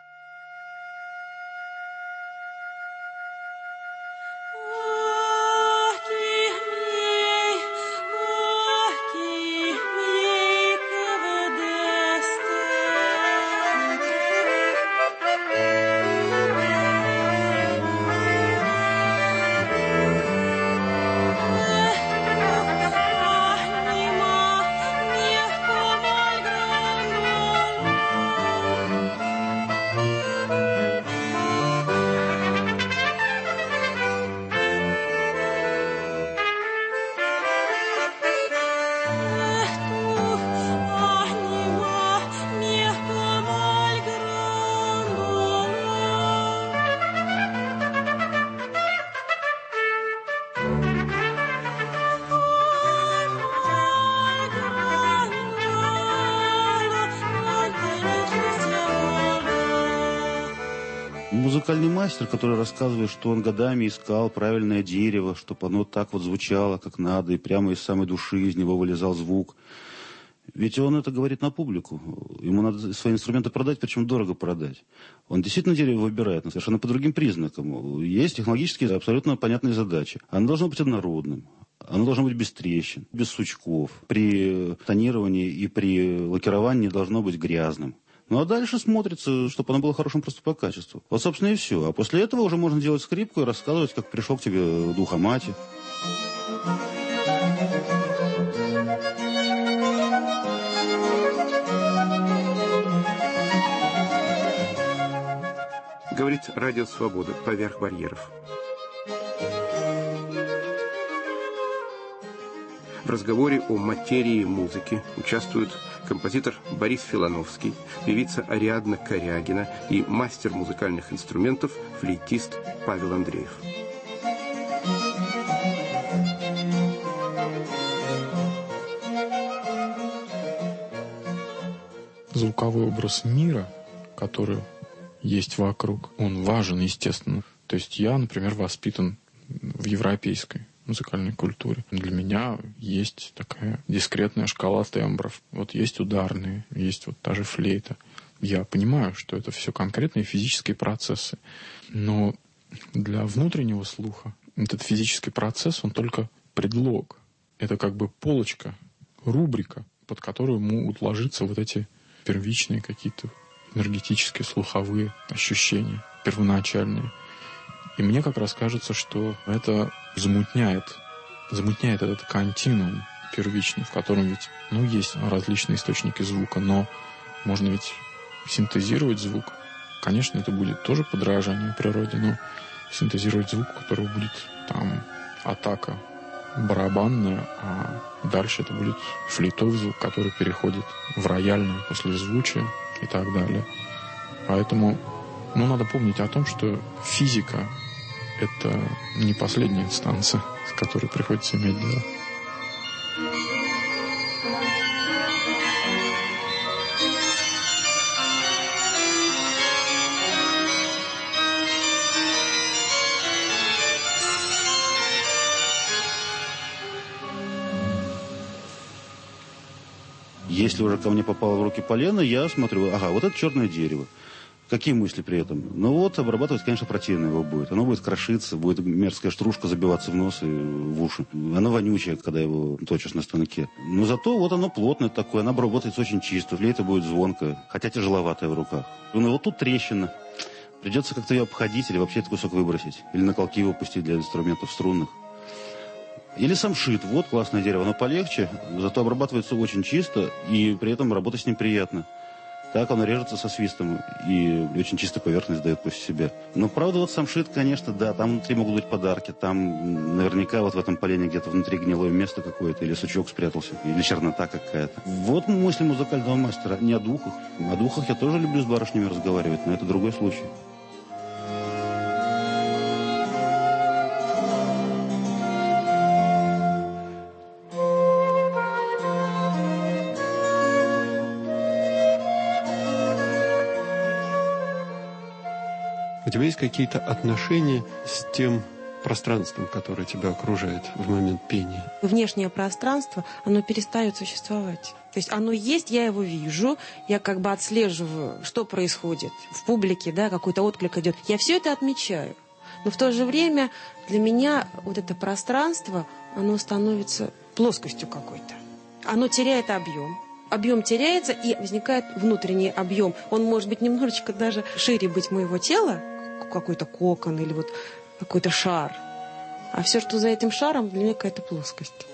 Музыкальный мастер, который рассказывает, что он годами искал правильное дерево, чтобы оно так вот звучало, как надо, и прямо из самой души из него вылезал звук. Ведь он это говорит на публику. Ему надо свои инструменты продать, причем дорого продать. Он действительно дерево выбирает, но совершенно по другим признакам. Есть технологически абсолютно понятные задачи. Оно должно быть однородным. Оно должно быть без трещин, без сучков. При тонировании и при лакировании должно быть грязным. Ну а дальше смотрится, чтобы оно было хорошим просто по качеству. Вот, собственно, и все. А после этого уже можно делать скрипку и рассказывать, как пришел к тебе дух Амати. Говорит Радио Свобода поверх барьеров. В разговоре о материи музыки участвуют композитор Борис Филановский, певица Ариадна Корягина и мастер музыкальных инструментов, флейтист Павел Андреев. Звуковой образ мира, который есть вокруг, он важен, естественно. То есть я, например, воспитан в европейской музыкальной культуре. Для меня есть такая дискретная шкала тембров. Вот есть ударные, есть вот та же флейта. Я понимаю, что это все конкретные физические процессы. Но для внутреннего слуха этот физический процесс, он только предлог. Это как бы полочка, рубрика, под которую могут ложиться вот эти первичные какие-то энергетические слуховые ощущения, первоначальные. И мне как раз кажется, что это замутняет, замутняет этот континуум первичный, в котором ведь, ну, есть различные источники звука, но можно ведь синтезировать звук. Конечно, это будет тоже подражание природе, но синтезировать звук, у которого будет там атака барабанная, а дальше это будет флейтовый звук, который переходит в рояльное послезвучие и так далее. Поэтому, ну, надо помнить о том, что физика — это не последняя инстанция, с которой приходится иметь дело. Если уже ко мне попало в руки полено, я смотрю, ага, вот это черное дерево. Какие мысли при этом? Ну вот, обрабатывать, конечно, противно его будет. Оно будет крошиться, будет мерзкая стружка забиваться в нос и в уши. Оно вонючее, когда его точишь на станке. Но зато вот оно плотное такое, оно обработается очень чисто, флейта будет звонкая, хотя тяжеловатая в руках. Ну вот тут трещина. Придется как-то ее обходить или вообще этот кусок выбросить. Или на колки его пустить для инструментов струнных. Или самшит. Вот классное дерево, оно полегче, зато обрабатывается очень чисто, и при этом работать с ним приятно. Так оно режется со свистом и очень чистую поверхность дает после себя. Но правда вот самшит, конечно, да, там внутри могут быть подарки, там наверняка вот в этом полене где-то внутри гнилое место какое-то, или сучок спрятался, или чернота какая-то. Вот мысли музыкального мастера, не о духах. О духах я тоже люблю с барышнями разговаривать, но это другой случай. У тебя есть какие-то отношения с тем пространством, которое тебя окружает в момент пения? Внешнее пространство, оно перестает существовать. То есть оно есть, я его вижу, я как бы отслеживаю, что происходит в публике, да, какой-то отклик идет. Я все это отмечаю. Но в то же время для меня вот это пространство, оно становится плоскостью какой-то. Оно теряет объем. Объем теряется, и возникает внутренний объем. Он может быть немножечко даже шире быть моего тела, какой-то кокон или вот какой-то шар. А все, что за этим шаром, для меня какая-то плоскость.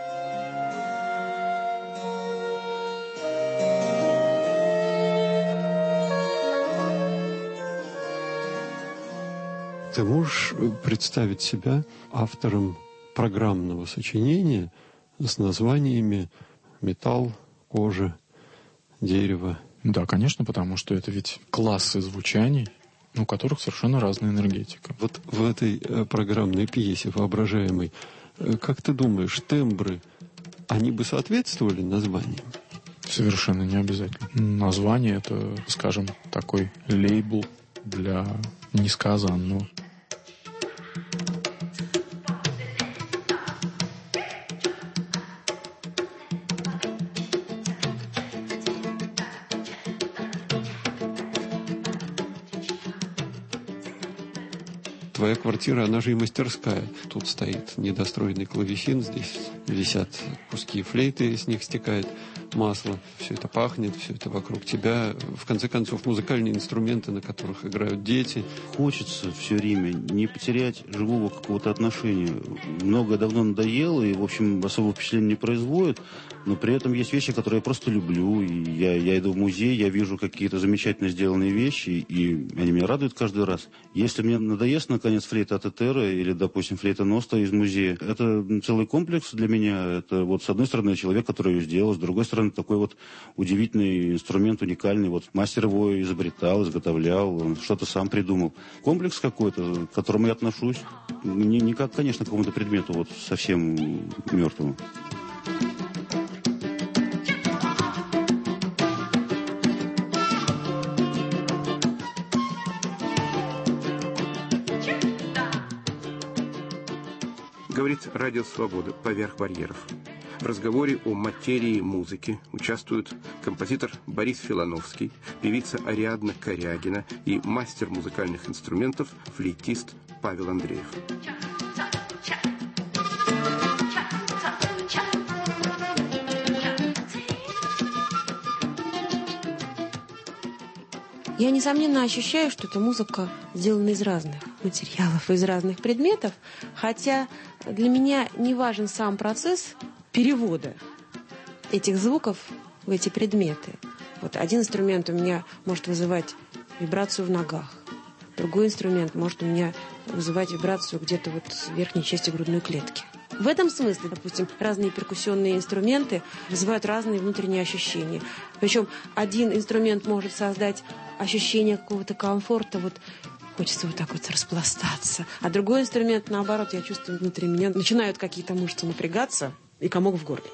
Ты можешь представить себя автором программного сочинения с названиями «Металл», «Кожа», «Дерево»? Да, конечно, потому что это ведь классы звучаний, у которых совершенно разная энергетика. Вот в этой программной пьесе воображаемой, как ты думаешь, тембры, они бы соответствовали названиям? Совершенно не обязательно. Название — это, скажем, такой лейбл для несказанного. Твоя квартира, она же и мастерская. Тут стоит недостроенный клавесин, здесь висят куски флейты, с них стекает масло. Все это пахнет, все это вокруг тебя. В конце концов, музыкальные инструменты, на которых играют дети. Хочется все время не потерять живого какого-то отношения. Многое давно надоело и, в общем, особого впечатления не производит. Но при этом есть вещи, которые я просто люблю. И я, я иду в музей, я вижу какие-то замечательно сделанные вещи, и они меня радуют каждый раз. Если мне надоест, наконец, флейта от Этера или, допустим, флейта Носта из музея, это целый комплекс для меня. Это вот, с одной стороны, человек, который ее сделал, с другой стороны, такой вот удивительный инструмент, уникальный. Вот мастер его изобретал, изготовлял, он что-то сам придумал. Комплекс какой-то, к которому я отношусь не, не как, конечно, к какому-то предмету вот совсем мертвому. Говорит Радио Свобода «Поверх барьеров». В разговоре о материи музыки участвуют композитор Борис Филановский, певица Ариадна Корягина и мастер музыкальных инструментов, флейтист Павел Андреев. Я, несомненно, ощущаю, что эта музыка сделана из разных материалов, из разных предметов, хотя для меня не важен сам процесс перевода этих звуков в эти предметы. Вот один инструмент у меня может вызывать вибрацию в ногах, другой инструмент может у меня вызывать вибрацию где-то вот в верхней части грудной клетки. В этом смысле, допустим, разные перкуссионные инструменты вызывают разные внутренние ощущения. Причем один инструмент может создать ощущение какого-то комфорта, вот хочется вот так вот распластаться. А другой инструмент, наоборот, я чувствую внутри меня, начинают какие-то мышцы напрягаться и комок в горле.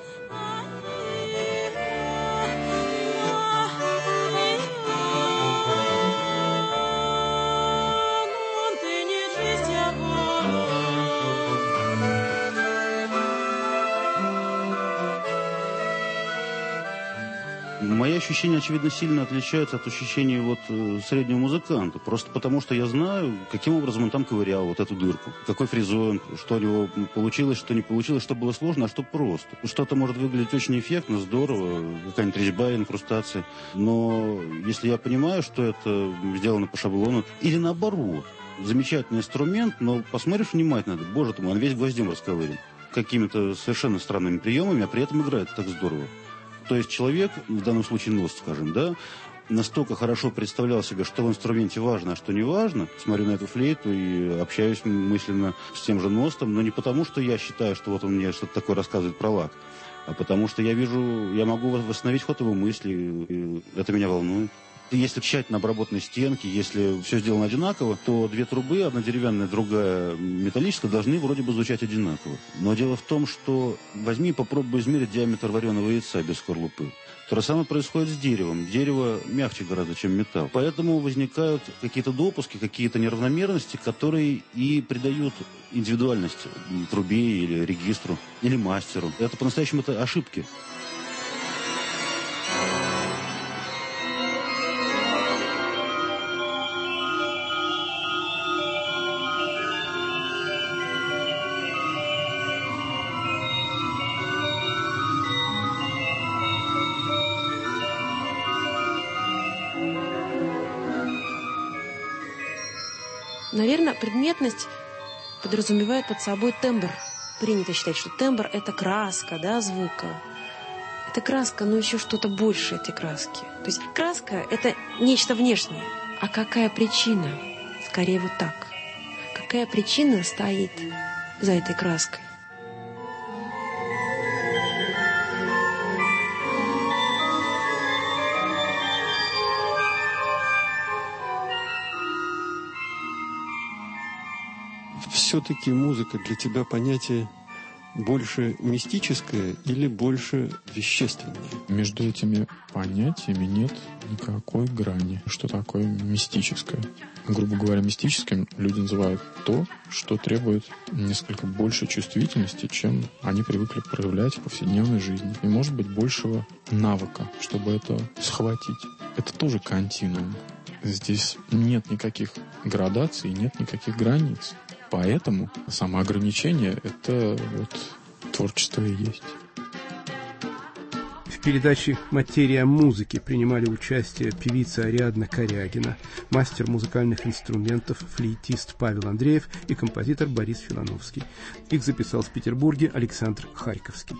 Мои ощущения, очевидно, сильно отличаются от ощущений вот среднего музыканта. Просто потому, что я знаю, каким образом он там ковырял вот эту дырку. Какой фризон, что у него получилось, что не получилось, что было сложно, а что просто. Что-то может выглядеть очень эффектно, здорово, какая-нибудь резьба, инкрустация. Но если я понимаю, что это сделано по шаблону, или наоборот, замечательный инструмент, но посмотришь внимательно, боже ты мой, он весь гвоздем расковырен. Какими-то совершенно странными приемами, а при этом играет так здорово. То есть человек, в данном случае нос, скажем, да, настолько хорошо представлял себе, что в инструменте важно, а что не важно. Смотрю на эту флейту и общаюсь мысленно с тем же Ностом, но не потому, что я считаю, что вот он мне что-то такое рассказывает про лак, а потому что я вижу, я могу восстановить ход его мысли, и это меня волнует. Если тщательно обработаны стенки, если все сделано одинаково, то две трубы, одна деревянная, другая металлическая, должны вроде бы звучать одинаково. Но дело в том, что возьми и попробуй измерить диаметр вареного яйца без скорлупы. То же самое происходит с деревом. Дерево мягче гораздо, чем металл. Поэтому возникают какие-то допуски, какие-то неравномерности, которые и придают индивидуальность трубе или регистру, или мастеру. Это по-настоящему это ошибки. Наверное, предметность подразумевает под собой тембр. Принято считать, что тембр – это краска, да, звука. Это краска, но еще что-то больше этой краски. То есть краска – это нечто внешнее. А какая причина? Скорее вот так. Какая причина стоит за этой краской? Все-таки музыка для тебя понятие больше мистическое или больше вещественное? Между этими понятиями нет никакой грани. Что такое мистическое? Грубо говоря, мистическим люди называют то, что требует несколько больше чувствительности, чем они привыкли проявлять в повседневной жизни. И, может быть, большего навыка, чтобы это схватить. Это тоже континуум. Здесь нет никаких градаций, нет никаких границ. Поэтому самоограничение – это вот творчество и есть. В передаче «Материя музыки» принимали участие певица Ариадна Корягина, мастер музыкальных инструментов, флейтист Павел Андреев и композитор Борис Филоновский. Их записал в Петербурге Александр Харьковский.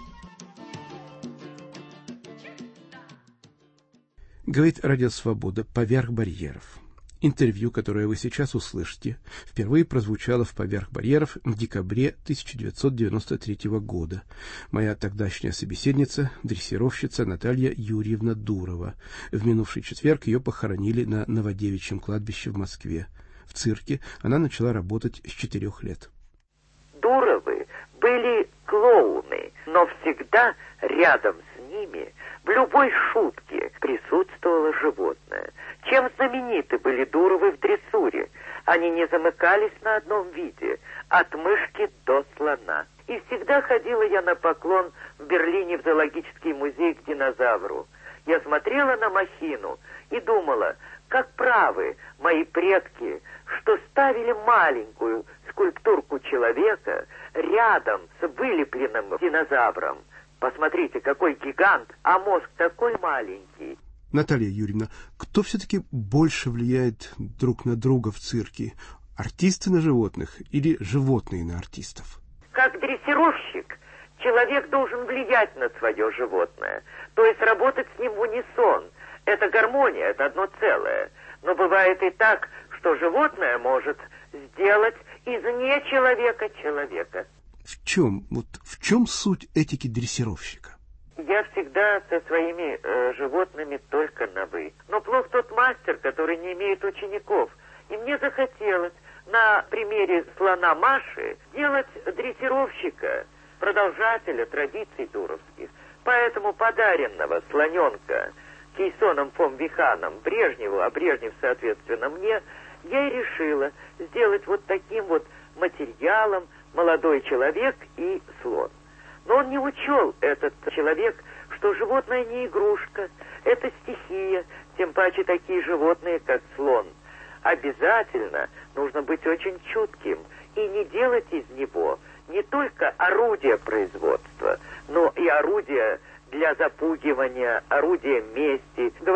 Говорит Радио Свобода «Поверх барьеров». Интервью, которое вы сейчас услышите, впервые прозвучало в «Поверх барьеров» в декабре тысяча девятьсот девяносто третьего года. Моя тогдашняя собеседница, дрессировщица Наталья Юрьевна Дурова. В минувший четверг ее похоронили на Новодевичьем кладбище в Москве. В цирке она начала работать с четырех лет. Дуровы были клоуны, но всегда рядом с ними в любой шутке присутствовало животное. Чем знамениты были Дуровы в дрессуре? Они не замыкались на одном виде, от мышки до слона. И всегда ходила я на поклон в Берлине в зоологический музей к динозавру. Я смотрела на махину и думала, как правы мои предки, что ставили маленькую скульптурку человека рядом с вылепленным динозавром. Посмотрите, какой гигант, а мозг такой маленький. Наталья Юрьевна, кто все-таки больше влияет друг на друга в цирке? Артисты на животных или животные на артистов? Как дрессировщик, человек должен влиять на свое животное, то есть работать с ним в унисон. Это гармония, это одно целое. Но бывает и так, что животное может сделать из нечеловека человека. В чем, вот в чем суть этики дрессировщика? Я всегда со своими э, животными только на «вы». Но плох тот мастер, который не имеет учеников. И мне захотелось на примере слона Маши сделать дрессировщика, продолжателя традиций дуровских. Поэтому подаренного слоненка Кейсоном фон Виханом Брежневу, а Брежнев, соответственно, мне, я и решила сделать вот таким вот материалом молодой человек и слон. Но он не учел, этот человек, что животное не игрушка, это стихия, тем паче такие животные, как слон. Обязательно нужно быть очень чутким и не делать из него не только орудие производства, но и орудие для запугивания, орудие мести. Говорить,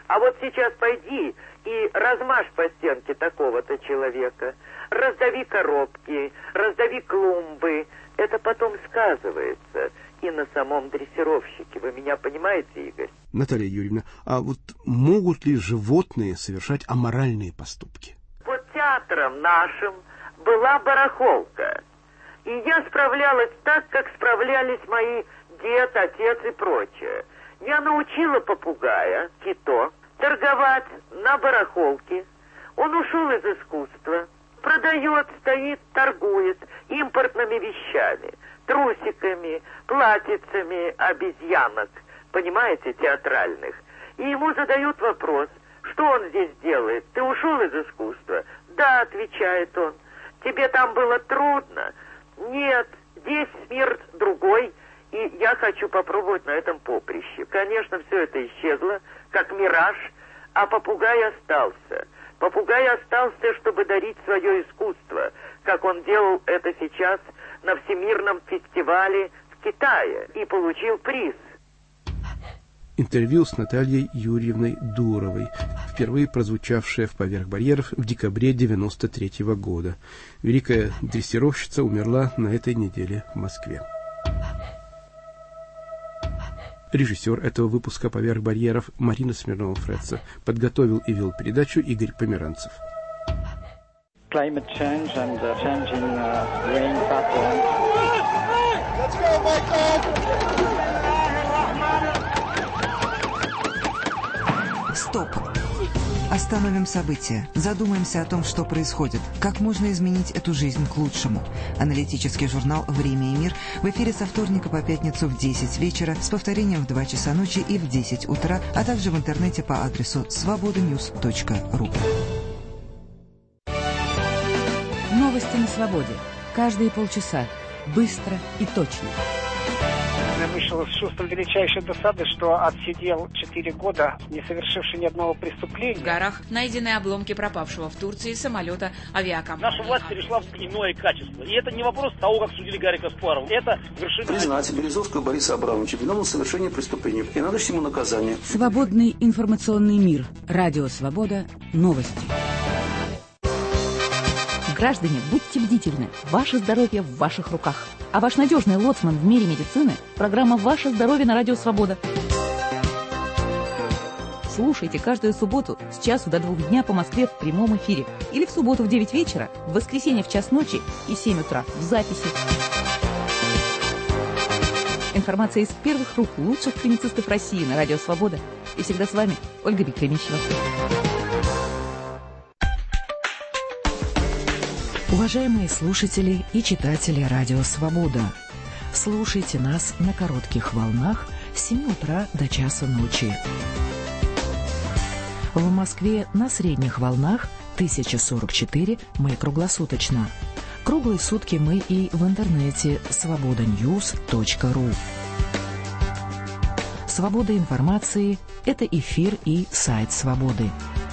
А вот сейчас пойди и размажь по стенке такого-то человека, раздави коробки, раздави клумбы. Это потом сказывается и на самом дрессировщике. Вы меня понимаете, Игорь? Наталья Юрьевна, а вот могут ли животные совершать аморальные поступки? Вот театром нашим была барахолка. И я справлялась так, как справлялись мои дед, отец и прочее. Я научила попугая, Кито, торговать на барахолке. Он ушел из искусства. Продает, стоит, торгует импортными вещами, трусиками, платьицами обезьянок, понимаете, театральных. И ему задают вопрос, что он здесь делает? Ты ушел из искусства? Да, отвечает он. Тебе там было трудно? Нет, здесь мир другой, и я хочу попробовать на этом поприще. Конечно, все это исчезло, как мираж, а попугай остался. Попугай остался, чтобы дарить свое искусство, как он делал это сейчас на Всемирном фестивале в Китае, и получил приз. Интервью с Натальей Юрьевной Дуровой, впервые прозвучавшее в «Поверх барьеров» в декабре девяносто третьего года. Великая дрессировщица умерла на этой неделе в Москве. Режиссер этого выпуска «Поверх барьеров» Марина Смирнова-Фретца. Подготовил и вел передачу Игорь Померанцев. Climate change and uh, changing uh, rain patterns. Let's go, Michael! Стоп! Остановим события. Задумаемся о том, что происходит. Как можно изменить эту жизнь к лучшему. Аналитический журнал «Время и мир» в эфире со вторника по пятницу в десять вечера, с повторением в два часа ночи и в десять утра, а также в интернете по адресу свобода ньюс точка ру. Новости на свободе. Каждые полчаса. Быстро и точно. Я вышел с чувством величайшей досады, что отсидел четыре года, не совершивший ни одного преступления. В горах найдены обломки пропавшего в Турции самолета авиакомпании. Наша власть перешла в иное качество. И это не вопрос того, как судили Гарри Каспарова. Это вершина... Признать Березовского Бориса Абрамовича виновным в совершении преступления и назначить ему наказание. Свободный информационный мир. Радио «Свобода». Новости. Граждане, будьте бдительны. Ваше здоровье в ваших руках. А ваш надежный лоцман в мире медицины – программа «Ваше здоровье» на Радио «Свобода». Слушайте каждую субботу с часу до двух дня по Москве в прямом эфире. Или в субботу в девять вечера, в воскресенье в час ночи и семь утра в записи. Информация из первых рук лучших клиницистов России на Радио «Свобода». И всегда с вами Ольга Бекремищева. Уважаемые слушатели и читатели Радио «Свобода», слушайте нас на коротких волнах с семи утра до часа ночи. В Москве на средних волнах тысяча сорок четыре мы круглосуточно. Круглые сутки мы и в интернете свобода ньюс точка ру. Свобода информации – это эфир и сайт «Свободы».